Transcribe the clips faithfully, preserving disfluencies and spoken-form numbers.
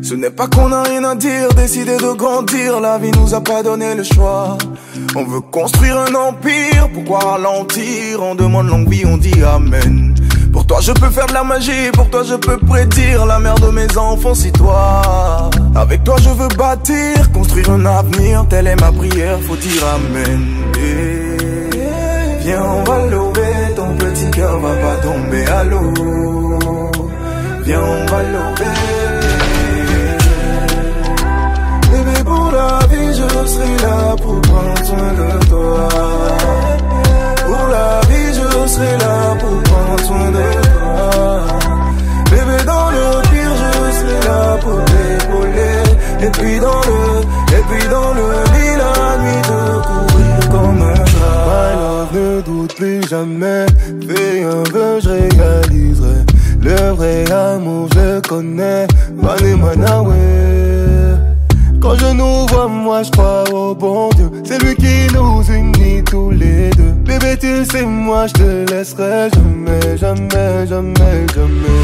Ce n'est pas qu'on a rien à dire, décider de grandir, la vie nous a pas donné le choix. On veut construire un empire, pourquoi ralentir? On demande longue vie, on dit amen. Pour toi je peux faire de la magie, pour toi je peux prédire la mère de mes enfants, si toi. Avec toi je veux bâtir, construire un avenir, telle est ma prière, faut dire amen. Et viens on va lever, ton petit cœur va pas tomber à l'eau. Viens on va lever. Bébé pour la vie je serai là pour prendre soin de toi. Pour la vie je serai là pour prendre soin de toi. Bébé dans le pire je serai là pour t'épauler. Et puis dans le, et puis dans le lit la nuit te couvrir comme un drap. My love ne doute plus jamais, fais un vœu je réaliserai. Le vrai amour je connais, Mané Manawe. Quand je nous vois, moi je crois au bon Dieu. C'est lui qui nous unit tous les deux. Bébé tu sais moi je te laisserai jamais, jamais, jamais, jamais.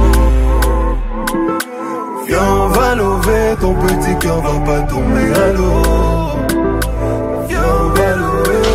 Viens on va lever, ton petit cœur va pas tomber à l'eau. Viens on va lever.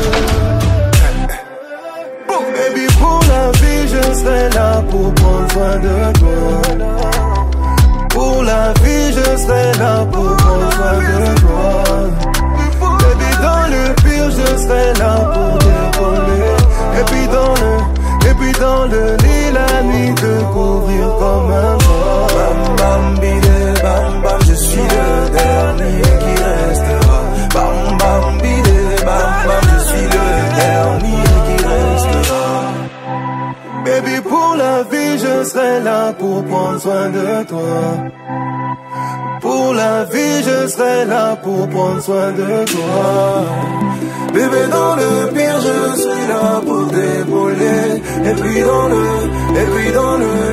Baby pour la vie je serai là pour prendre soin de toi. Pour la vie je serai là pour prendre soin de toi. Baby dans le pire je serai là pour t'épauler. Et puis dans le, et puis dans le lit la nuit te couvrir comme un drap. Bam bam bide bam bam, je suis le dernier qui restera. Bam bam bide bam bam, je suis le dernier qui restera. Baby pour la vie je serai là pour prendre soin de toi. Pour la vie je serai là pour prendre soin de toi. Bébé dans le pire je serai là pour t'épauler. Et puis dans le, et puis dans le